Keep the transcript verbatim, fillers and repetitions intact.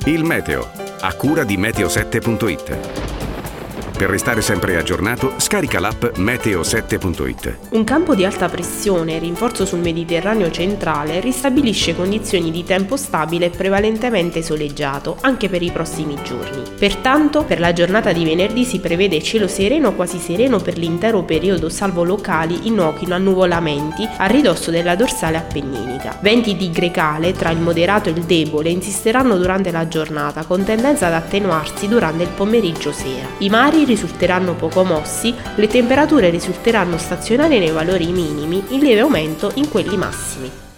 Il meteo, a cura di meteo sette punto it. Per restare sempre aggiornato, scarica l'app meteo sette punto it. Un campo di alta pressione, rinforzo sul Mediterraneo centrale, ristabilisce condizioni di tempo stabile e prevalentemente soleggiato, anche per i prossimi giorni. Pertanto, per la giornata di venerdì si prevede cielo sereno o quasi sereno per l'intero periodo, salvo locali innocui annuvolamenti a ridosso della dorsale appenninica. Venti di grecale, tra il moderato e il debole, insisteranno durante la giornata, con tendenza ad attenuarsi durante il pomeriggio-sera. I mari risulteranno poco mossi, le temperature risulteranno stazionarie nei valori minimi, in lieve aumento in quelli massimi.